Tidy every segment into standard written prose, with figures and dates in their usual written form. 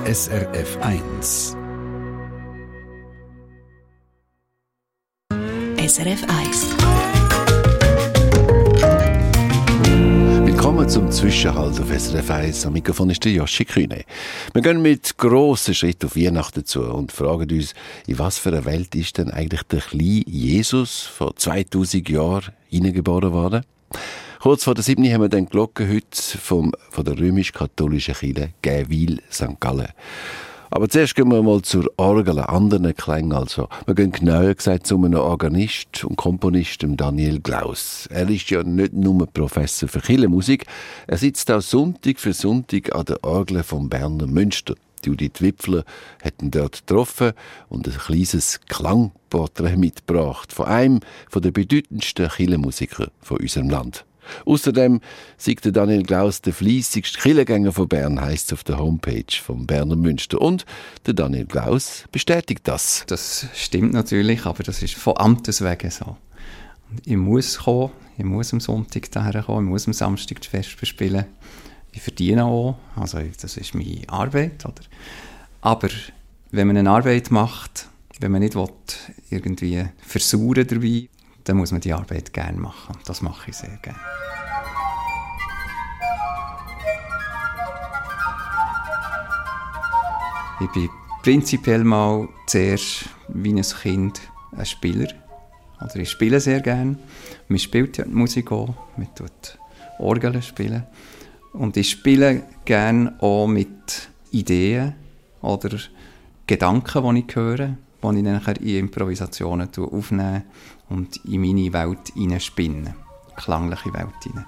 SRF 1. SRF 1. Willkommen zum Zwischenhalt auf SRF 1. Am Mikrofon ist der Joshi Kühne. Wir gehen mit grossen Schritten auf Weihnachten zu und fragen uns, in was für einer Welt ist denn eigentlich der kleine Jesus vor 2000 Jahren hineingeboren worden? Kurz vor der 7. haben wir dann die Glocke heute von der römisch-katholischen Kirche Gäwil St. Gallen. Aber zuerst gehen wir mal zur Orgel, anderen Klängen also. Wir gehen genauer gesagt zu einem Organist und Komponist, dem Daniel Glaus. Er ist ja nicht nur Professor für Kirchenmusik, er sitzt auch Sonntag für Sonntag an der Orgel vom Berner Münster. Judith Wipfler hat ihn dort getroffen und ein kleines Klangporträt mitgebracht von einem der bedeutendsten Kirchenmusiker von unserem Land. Außerdem sagt der Daniel Glaus der fleissigste Kirchengänger von Bern, heisst es auf der Homepage vom Berner Münster. Und der Daniel Glaus bestätigt das. Das stimmt natürlich, aber das ist von Amtes wegen so. Ich muss kommen, ich muss am Sonntag daher kommen, ich muss am Samstag das Fest bespielen. Ich verdiene auch, also das ist meine Arbeit. Oder? Aber wenn man eine Arbeit macht, wenn man nicht irgendwie versauern dabei, dann muss man die Arbeit gerne machen. Das mache ich sehr gerne. Ich bin prinzipiell mal zuerst wie ein Kind ein Spieler. Oder ich spiele sehr gerne. Man spielt ja die Musik auch. Man tut Orgeln spielen. Und ich spiele gerne auch mit Ideen oder Gedanken, die ich höre, die ich dann in Improvisationen aufnehme und in meine Welt hineinspinne. Klangliche Welt hinein.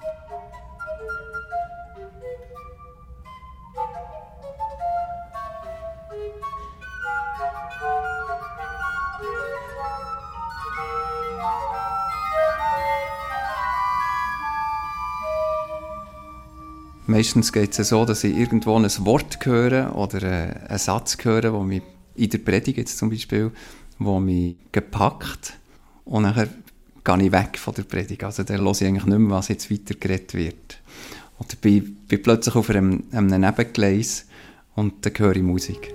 Meistens geht es so, dass ich irgendwo ein Wort höre oder einen Satz höre, wo mich in der Predigt jetzt zum Beispiel, wo mich gepackt und dann gehe ich weg von der Predigt. Also dann höre ich eigentlich nicht mehr, was jetzt weiter geredet wird. Oder bin plötzlich auf einem Nebengleis und dann höre ich Musik.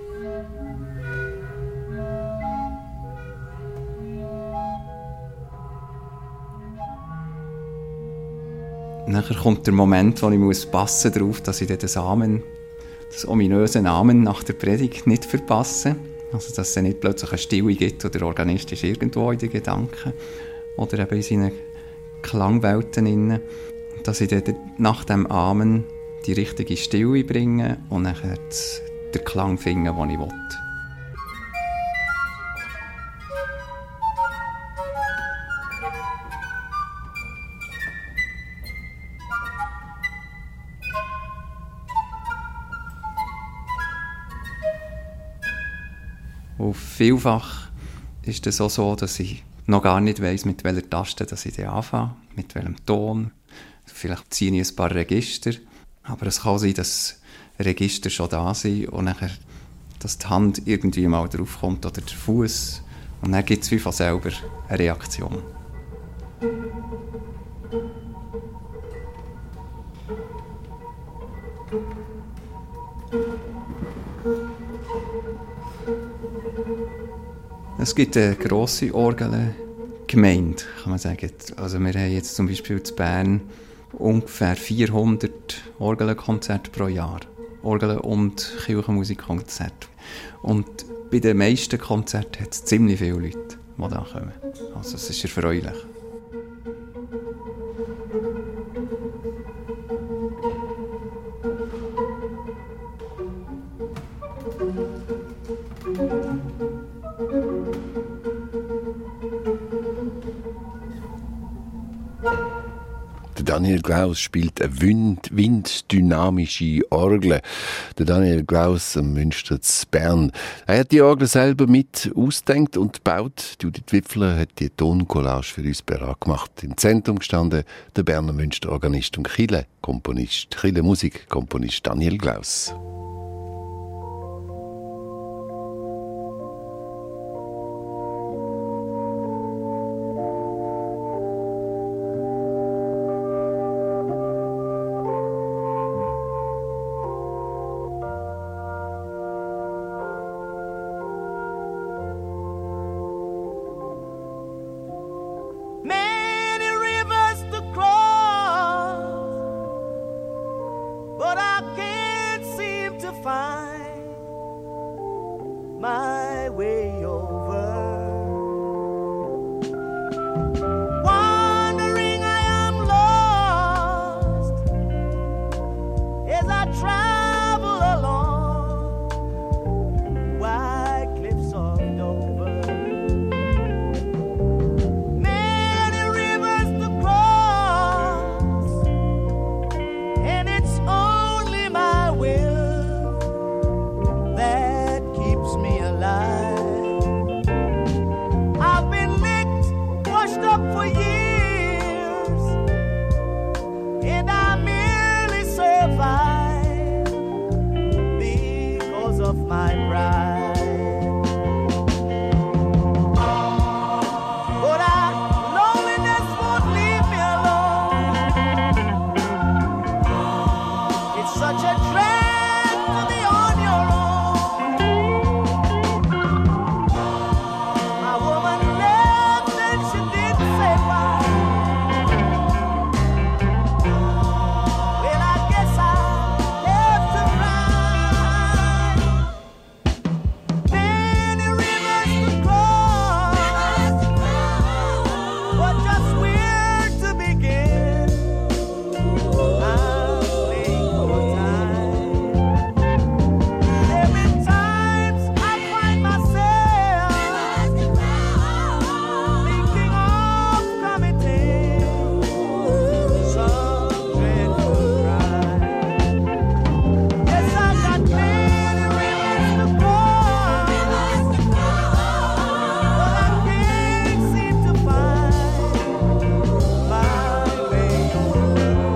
Nachher kommt der Moment, wo ich passen darauf, dass ich den Amen, das ominöse Amen nach der Predigt nicht verpasse. Also, dass es nicht plötzlich eine Stille gibt oder der Organist ist irgendwo in den Gedanken oder eben in seinen Klangwelten inne. Dass ich dann nach dem Amen die richtige Stille bringe und nachher den Klang finde, den ich will. Und vielfach ist es auch so, dass ich noch gar nicht weiss, mit welcher Taste dass ich anfange, mit welchem Ton. Vielleicht ziehe ich ein paar Register, aber es kann sein, dass Register schon da sind und nachher, dass die Hand irgendwie mal drauf kommt oder der Fuß und dann gibt es wie von selber eine Reaktion. Es gibt eine grosse Orgelgemeinde, kann man sagen. Also wir haben jetzt zum Beispiel in Bern ungefähr 400 Orgelkonzerte pro Jahr. Orgel- und Kirchenmusikkonzerte. Und bei den meisten Konzerten hat es ziemlich viele Leute, die da kommen. Also es ist erfreulich. Daniel Glaus spielt eine winddynamische Orgel. Der Daniel Glaus am Münster zu Bern. Er hat die Orgel selber mit ausgedacht und gebaut. Judith Wipfler hat die Toncollage für uns bereit gemacht. Im Zentrum gestanden der Berner Münster-Organist und Kirchenmusikkomponist Daniel Glaus. find my way over. Wandering I am lost as I travel along wide cliffs of Dover. Many rivers to cross, and it's only my will that keeps me alive. I've been licked, washed up for years, and I merely survive because of my pride. But loneliness won't leave me alone. It's such a drag to be on your own. My woman left and she didn't say why. Well, I guess I have to cry. Many rivers to cross, but just where to begin? I'm playing for time. There've been times I find myself thinking of committing some dreadful crime. Yes, I've got many rivers to cross, but I can't seem to find my way over.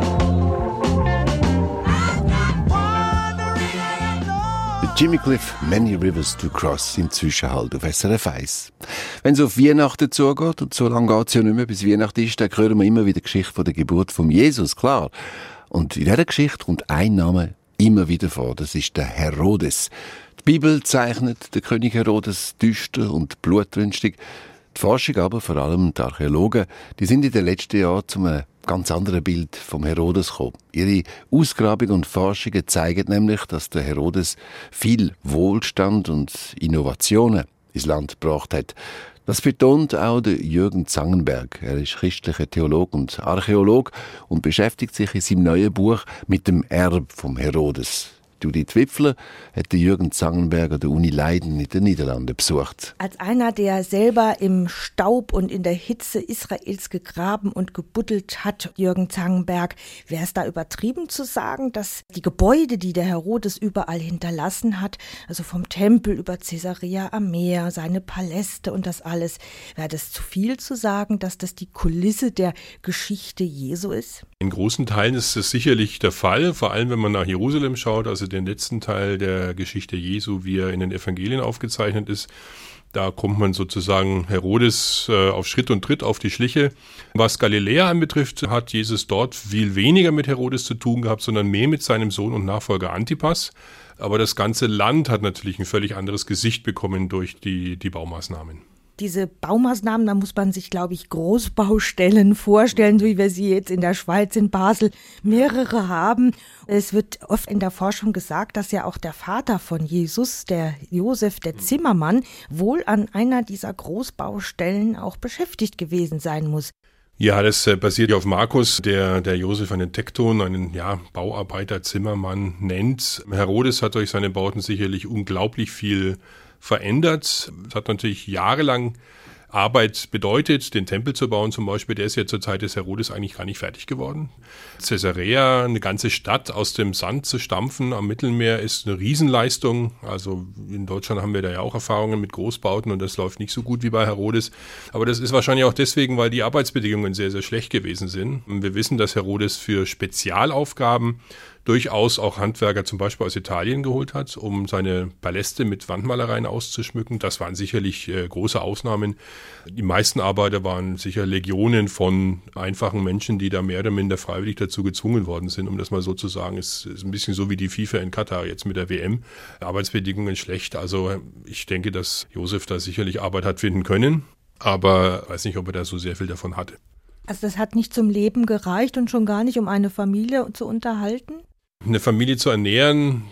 Wandering I am lost. Jimmy Cliff, Many Rivers to Cross im Zwischenhalt auf SRF 1. Wenn es auf Weihnachten zugeht, und so lange geht es ja nicht mehr, bis Weihnachten ist, dann hören wir immer wieder die Geschichte von der Geburt von Jesus, klar. Und in dieser Geschichte kommt ein Name immer wieder vor, das ist der Herodes. Die Bibel zeichnet den König Herodes düster und blutrünstig. Die Forschung aber, vor allem die Archäologen, die sind in den letzten Jahren zu einem ganz anderen Bild vom Herodes gekommen. Ihre Ausgrabungen und Forschungen zeigen nämlich, dass der Herodes viel Wohlstand und Innovationen ins Land gebracht hat. Das betont auch der Jürgen Zangenberg. Er ist christlicher Theologe und Archäolog und beschäftigt sich in seinem neuen Buch mit dem Erbe vom Herodes. Judith Wipfler hat Jürgen Zangenberg an der Uni Leiden in den Niederlanden besucht. Als einer, der selber im Staub und in der Hitze Israels gegraben und gebuddelt hat, Jürgen Zangenberg, wäre es da übertrieben zu sagen, dass die Gebäude, die der Herodes überall hinterlassen hat, also vom Tempel über Caesarea am Meer, seine Paläste und das alles, wäre das zu viel zu sagen, dass das die Kulisse der Geschichte Jesu ist? In großen Teilen ist es sicherlich der Fall, vor allem wenn man nach Jerusalem schaut, also den letzten Teil der Geschichte Jesu, wie er in den Evangelien aufgezeichnet ist. Da kommt man sozusagen Herodes auf Schritt und Tritt auf die Schliche. Was Galiläa anbetrifft, hat Jesus dort viel weniger mit Herodes zu tun gehabt, sondern mehr mit seinem Sohn und Nachfolger Antipas. Aber das ganze Land hat natürlich ein völlig anderes Gesicht bekommen durch die Baumaßnahmen. Diese Baumaßnahmen, da muss man sich, glaube ich, Großbaustellen vorstellen, so wie wir sie jetzt in der Schweiz, in Basel, mehrere haben. Es wird oft in der Forschung gesagt, dass ja auch der Vater von Jesus, der Josef, der Zimmermann, wohl an einer dieser Großbaustellen auch beschäftigt gewesen sein muss. Ja, das basiert ja auf Markus, der Josef einen Tekton, einen Bauarbeiter, Zimmermann nennt. Herodes hat durch seine Bauten sicherlich unglaublich viel verändert. Es hat natürlich jahrelang Arbeit bedeutet, den Tempel zu bauen zum Beispiel. Der ist ja zur Zeit des Herodes eigentlich gar nicht fertig geworden. Caesarea, eine ganze Stadt aus dem Sand zu stampfen am Mittelmeer, ist eine Riesenleistung. Also in Deutschland haben wir da ja auch Erfahrungen mit Großbauten und das läuft nicht so gut wie bei Herodes. Aber das ist wahrscheinlich auch deswegen, weil die Arbeitsbedingungen sehr, sehr schlecht gewesen sind. Wir wissen, dass Herodes für Spezialaufgaben durchaus auch Handwerker zum Beispiel aus Italien geholt hat, um seine Paläste mit Wandmalereien auszuschmücken. Das waren sicherlich große Ausnahmen. Die meisten Arbeiter waren sicher Legionen von einfachen Menschen, die da mehr oder minder freiwillig dazu gezwungen worden sind, um das mal so zu sagen. Es ist ein bisschen so wie die FIFA in Katar jetzt mit der WM. Arbeitsbedingungen schlecht. Also ich denke, dass Josef da sicherlich Arbeit hat finden können, aber ich weiß nicht, ob er da so sehr viel davon hatte. Also das hat nicht zum Leben gereicht und schon gar nicht, um eine Familie zu unterhalten? Eine Familie zu ernähren,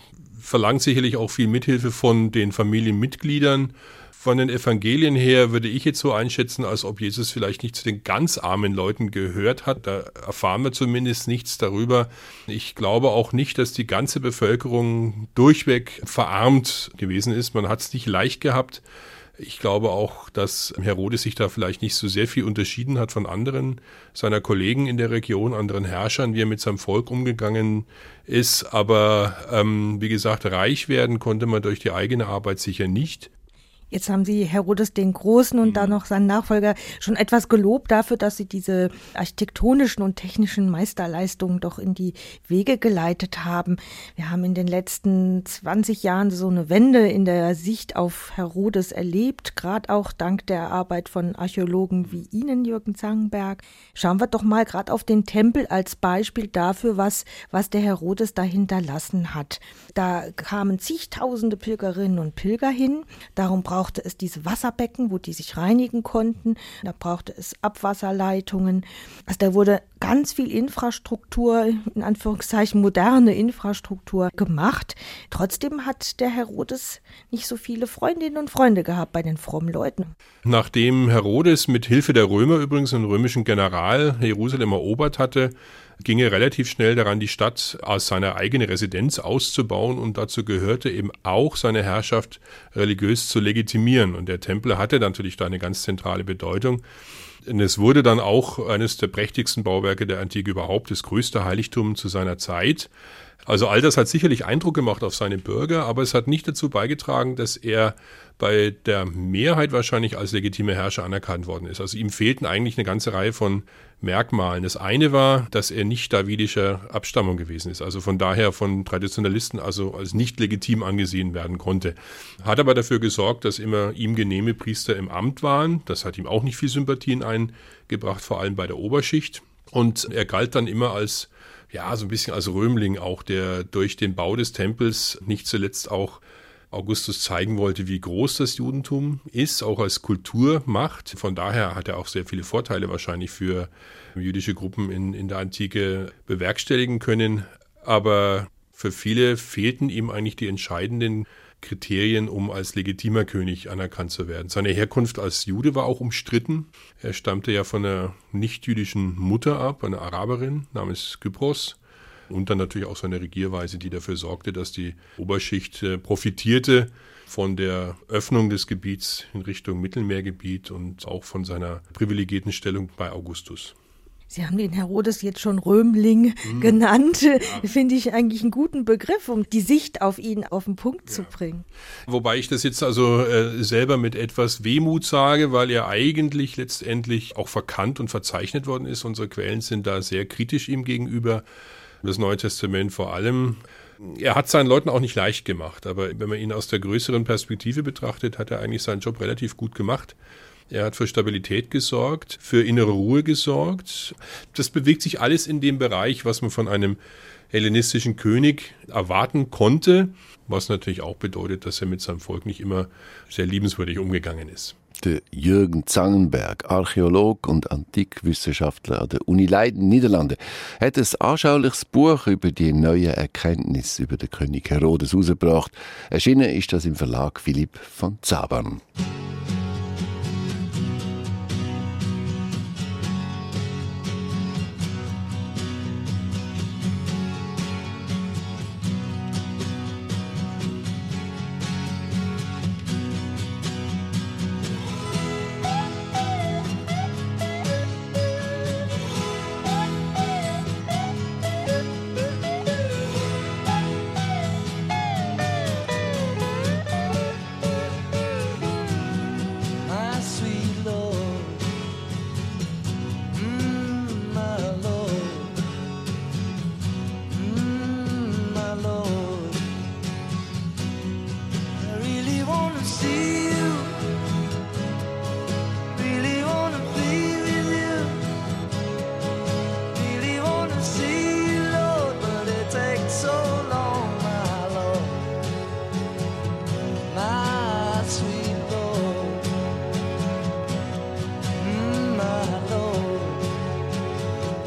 verlangt sicherlich auch viel Mithilfe von den Familienmitgliedern. Von den Evangelien her würde ich jetzt so einschätzen, als ob Jesus vielleicht nicht zu den ganz armen Leuten gehört hat. Da erfahren wir zumindest nichts darüber. Ich glaube auch nicht, dass die ganze Bevölkerung durchweg verarmt gewesen ist. Man hat es nicht leicht gehabt. Ich glaube auch, dass Herodes sich da vielleicht nicht so sehr viel unterschieden hat von anderen seiner Kollegen in der Region, anderen Herrschern, wie er mit seinem Volk umgegangen ist. Aber wie gesagt, reich werden konnte man durch die eigene Arbeit sicher nicht. Jetzt haben Sie Herodes den Großen und dann noch seinen Nachfolger schon etwas gelobt dafür, dass sie diese architektonischen und technischen Meisterleistungen doch in die Wege geleitet haben. Wir haben in den letzten 20 Jahren so eine Wende in der Sicht auf Herodes erlebt, gerade auch dank der Arbeit von Archäologen wie Ihnen, Jürgen Zangenberg. Schauen wir doch mal gerade auf den Tempel als Beispiel dafür, was der Herodes da hinterlassen hat. Da kamen zigtausende Pilgerinnen und Pilger hin, darum brauchte es diese Wasserbecken, wo die sich reinigen konnten. Da brauchte es Abwasserleitungen. Also da wurde ganz viel Infrastruktur, in Anführungszeichen moderne Infrastruktur gemacht. Trotzdem hat der Herodes nicht so viele Freundinnen und Freunde gehabt bei den frommen Leuten. Nachdem Herodes mit Hilfe der Römer übrigens einen römischen General Jerusalem erobert hatte, ging er relativ schnell daran, die Stadt als seine eigene Residenz auszubauen, und dazu gehörte eben auch seine Herrschaft religiös zu legitimieren. Und der Tempel hatte natürlich da eine ganz zentrale Bedeutung. Und es wurde dann auch eines der prächtigsten Bauwerke der Antike überhaupt, das größte Heiligtum zu seiner Zeit. Also all das hat sicherlich Eindruck gemacht auf seine Bürger, aber es hat nicht dazu beigetragen, dass er bei der Mehrheit wahrscheinlich als legitimer Herrscher anerkannt worden ist. Also ihm fehlten eigentlich eine ganze Reihe von Merkmalen. Das eine war, dass er nicht davidischer Abstammung gewesen ist, also von daher von Traditionalisten also als nicht legitim angesehen werden konnte. Hat aber dafür gesorgt, dass immer ihm genehme Priester im Amt waren. Das hat ihm auch nicht viel Sympathien eingebracht, vor allem bei der Oberschicht. Und er galt dann immer als, ja, so ein bisschen als Römling auch, der durch den Bau des Tempels nicht zuletzt auch Augustus zeigen wollte, wie groß das Judentum ist, auch als Kulturmacht. Von daher hat er auch sehr viele Vorteile wahrscheinlich für jüdische Gruppen in der Antike bewerkstelligen können. Aber für viele fehlten ihm eigentlich die entscheidenden Kriterien, um als legitimer König anerkannt zu werden. Seine Herkunft als Jude war auch umstritten. Er stammte ja von einer nicht-jüdischen Mutter ab, einer Araberin namens Kypros. Und dann natürlich auch seine Regierweise, die dafür sorgte, dass die Oberschicht profitierte von der Öffnung des Gebiets in Richtung Mittelmeergebiet und auch von seiner privilegierten Stellung bei Augustus. Sie haben den Herodes jetzt schon Römling genannt. Ja. Finde ich eigentlich einen guten Begriff, um die Sicht auf ihn auf den Punkt zu bringen. Wobei ich das jetzt also selber mit etwas Wehmut sage, weil er eigentlich letztendlich auch verkannt und verzeichnet worden ist. Unsere Quellen sind da sehr kritisch ihm gegenüber. Das Neue Testament vor allem. Er hat seinen Leuten auch nicht leicht gemacht, aber wenn man ihn aus der größeren Perspektive betrachtet, hat er eigentlich seinen Job relativ gut gemacht. Er hat für Stabilität gesorgt, für innere Ruhe gesorgt. Das bewegt sich alles in dem Bereich, was man von einem hellenistischen König erwarten konnte, was natürlich auch bedeutet, dass er mit seinem Volk nicht immer sehr liebenswürdig umgegangen ist. Der Jürgen Zangenberg, Archäolog und Antikwissenschaftler an der Uni Leiden, Niederlande, hat ein anschauliches Buch über die neuen Erkenntnisse über den König Herodes herausgebracht. Erschienen ist das im Verlag Philipp von Zabern.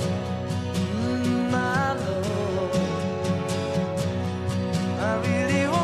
I really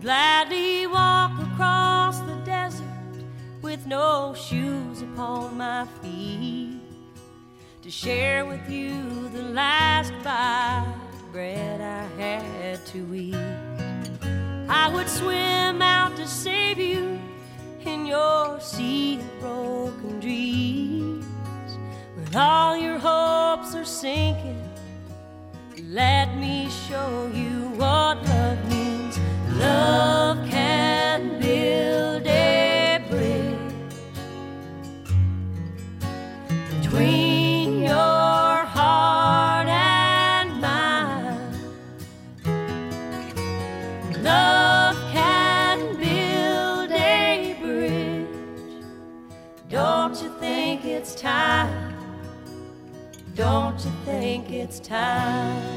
gladly walk across the desert with no shoes upon my feet to share with you the last bite of bread I had to eat. I would swim out to save you in your sea of broken dreams. When all your hopes are sinking, let me show you what love means. Love can build a bridge between your heart and mine. Love can build a bridge. Don't you think it's time? Don't you think it's time?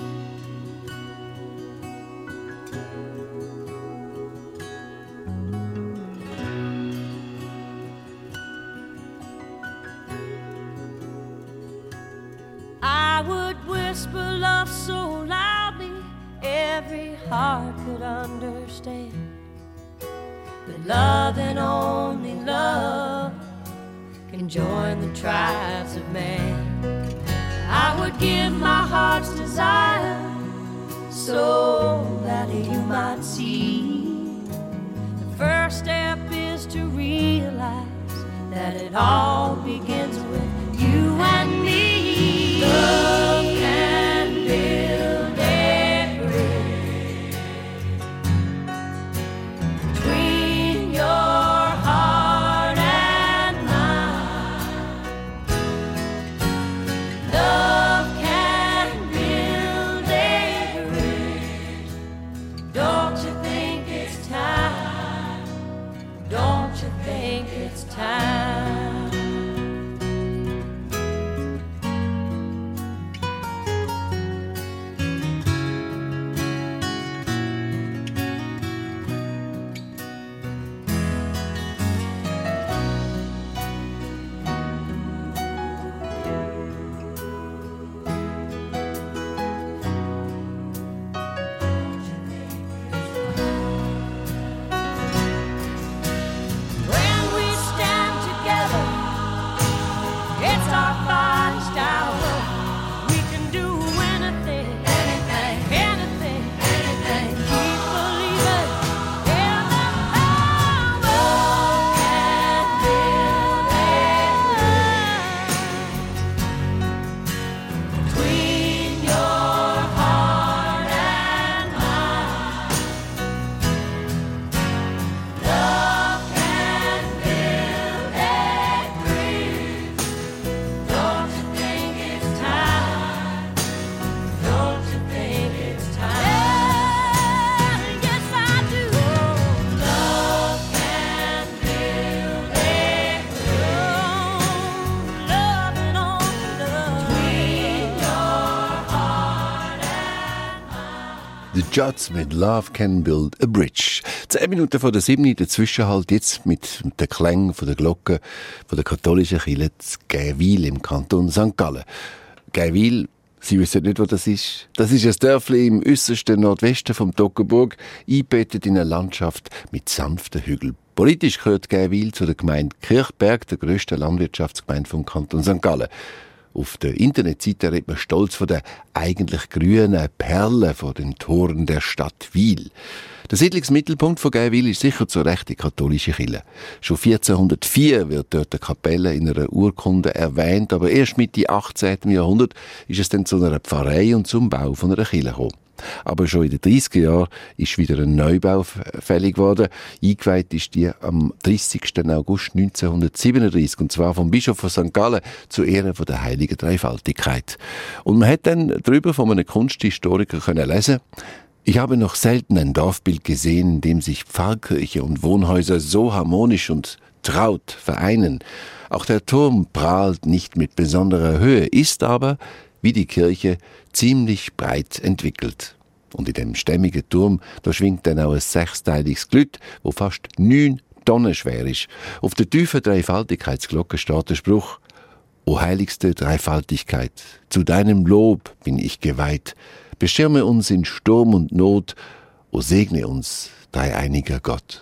I would whisper love so loudly every heart could understand. But love and only love can join the tribes of man. I would give my heart's desire so that you might see. The first step is to realize that it all begins with you and me. Love can build a bridge between your heart and mine. Love can build a bridge. Don't you think it's time? Don't you think it's time? The Judds mit Love Can Build a Bridge. 10 Minuten vor der 7. Der Zwischenhalt jetzt mit den Klängen von der Glocke von der katholischen Kirche zu Gäwil im Kanton St. Gallen. Gäwil, Sie wissen nicht, wo das ist. Das ist ein Dörfli im äussersten Nordwesten vom Toggenburg, eingebettet in eine Landschaft mit sanften Hügeln. Politisch gehört Gäwil zu der Gemeinde Kirchberg, der grössten Landwirtschaftsgemeinde vom Kanton St. Gallen. Auf der Internetseite redet man stolz von der eigentlich grünen Perle vor den Toren der Stadt Wil. Der Siedlungsmittelpunkt von Gäwil ist sicher zur Recht die katholische Kirche. Schon 1404 wird dort eine Kapelle in einer Urkunde erwähnt, aber erst Mitte 18. Jahrhundert ist es dann zu einer Pfarrei und zum Bau von einer Kirche gekommen. Aber schon in den 30er Jahren ist wieder ein Neubau fällig geworden. Eingeweiht ist die am 30. August 1937, und zwar vom Bischof von St. Gallen zu Ehren von der Heiligen Dreifaltigkeit. Und man hat dann darüber von einem Kunsthistoriker können lesen: Ich habe noch selten ein Dorfbild gesehen, in dem sich Pfarrkirche und Wohnhäuser so harmonisch und traut vereinen. Auch der Turm prahlt nicht mit besonderer Höhe, ist aber, wie die Kirche, ziemlich breit entwickelt. Und in dem stämmigen Turm, da schwingt dann auch ein 6-teiliges Glüt, wo fast 9 Tonnen schwer ist. Auf der tiefen Dreifaltigkeitsglocke steht der Spruch: O heiligste Dreifaltigkeit, zu deinem Lob bin ich geweiht. Beschirme uns in Sturm und Not, o segne uns dreieiniger Gott.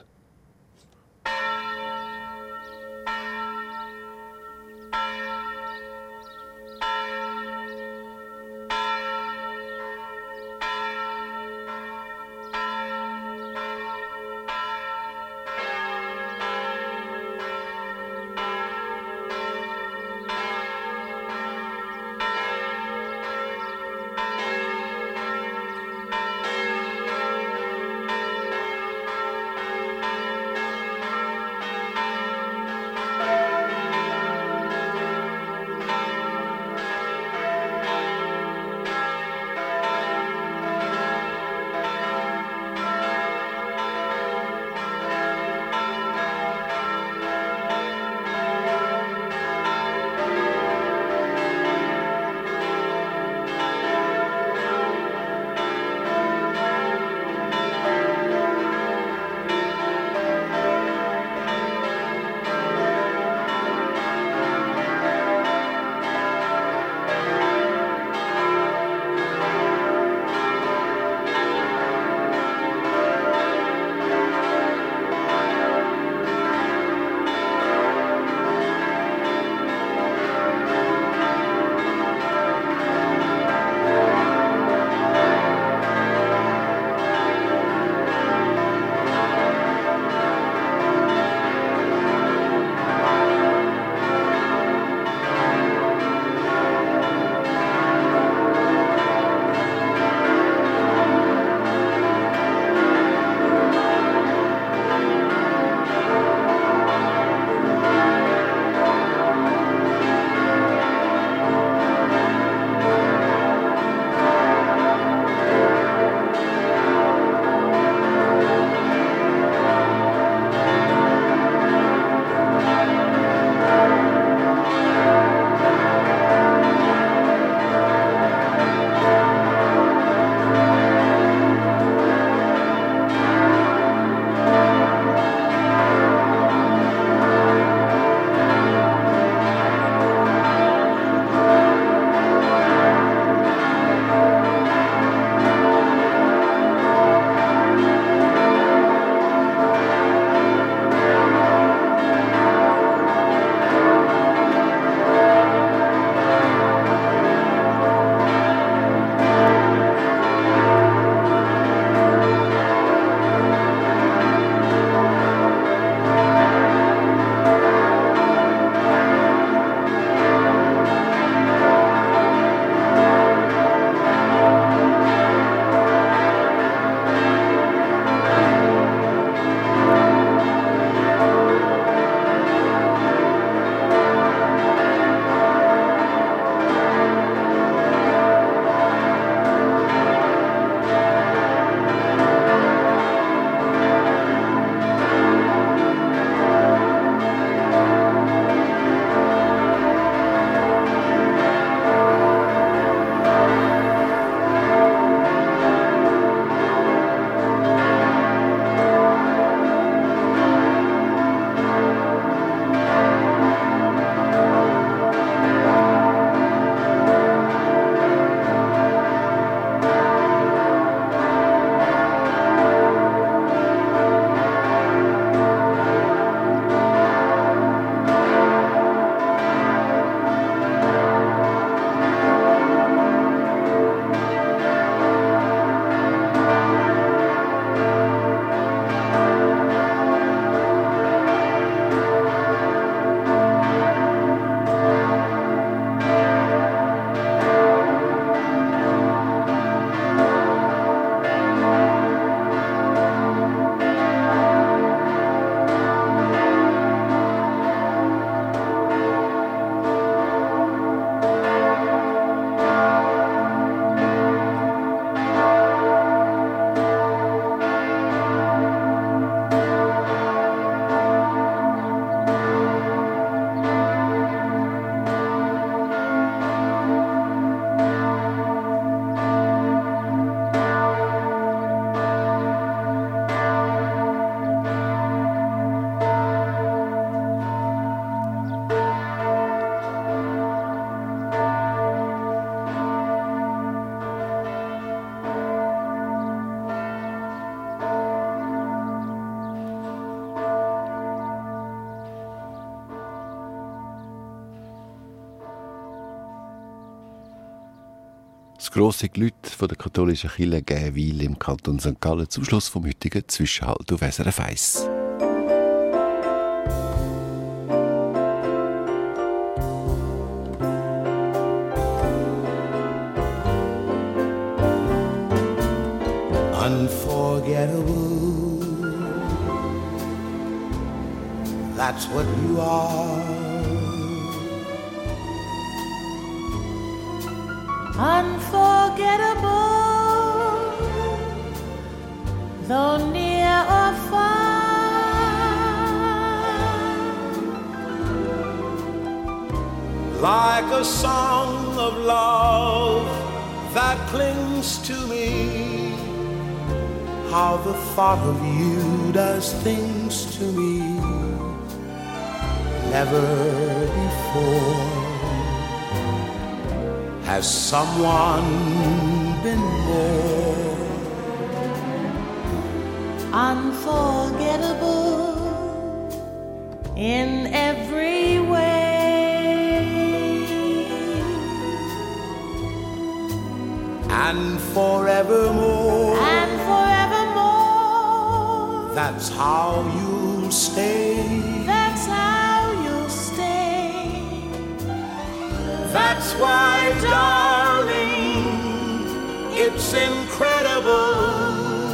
Das grosse Glück von der katholischen Kirche geben Weil im Kanton St. Gallen zum Schluss vom heutigen Zwischenhalt auf SRF 1. Unforgettable, that's what you are. Unforgettable, though near or far. Like a song of love that clings to me, how the thought of you does things to me. Never before has someone been more unforgettable in every way, and forevermore. and forevermore. That's how you'll stay. That's how you'll stay. That's why, darling, it's incredible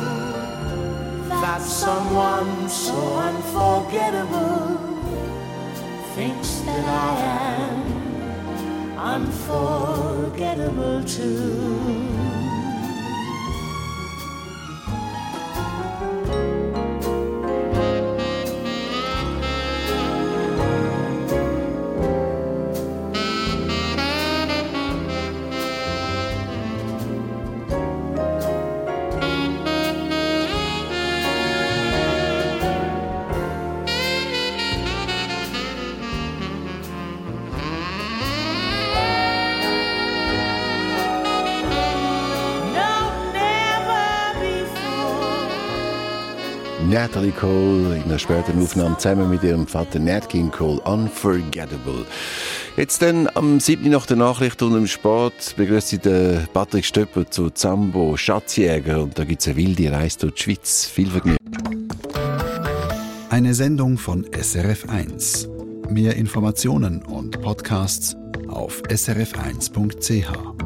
that someone so unforgettable thinks that I am unforgettable too. Natalie Cole in einer späteren Aufnahme zusammen mit ihrem Vater Nat King Cole, Unforgettable. Jetzt dann am 7. nach der Nachricht und im Sport begrüßt Sie den Patrick Stöpper zu Zambo Schatzjäger und da gibt es eine wilde Reise durch die Schweiz. Viel Vergnügen. Eine Sendung von SRF 1. Mehr Informationen und Podcasts auf srf1.ch.